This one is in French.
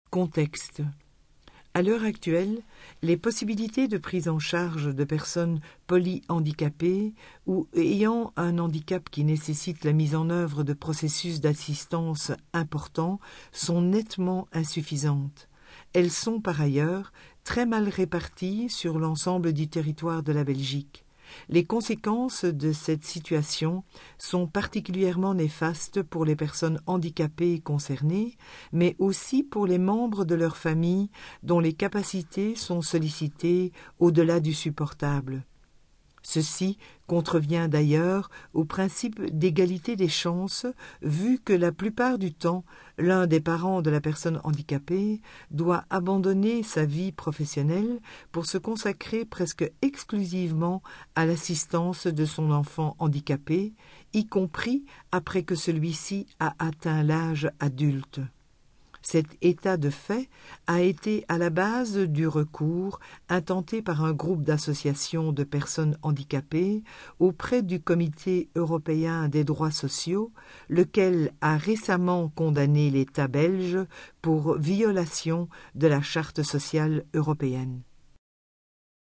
Contexte. À l'heure actuelle, les possibilités de prise en charge de personnes polyhandicapées ou ayant un handicap qui nécessite la mise en œuvre de processus d'assistance importants sont nettement insuffisantes. Elles sont par ailleurs très mal réparties sur l'ensemble du territoire de la Belgique. Les conséquences de cette situation sont particulièrement néfastes pour les personnes handicapées concernées, mais aussi pour les membres de leur famille dont les capacités sont sollicitées au-delà du supportable. Ceci contrevient d'ailleurs au principe d'égalité des chances, vu que la plupart du temps, l'un des parents de la personne handicapée doit abandonner sa vie professionnelle pour se consacrer presque exclusivement à l'assistance de son enfant handicapé, y compris après que celui-ci a atteint l'âge adulte. Cet état de fait a été à la base du recours intenté par un groupe d'associations de personnes handicapées auprès du Comité européen des droits sociaux, lequel a récemment condamné l'État belge pour violation de la Charte sociale européenne.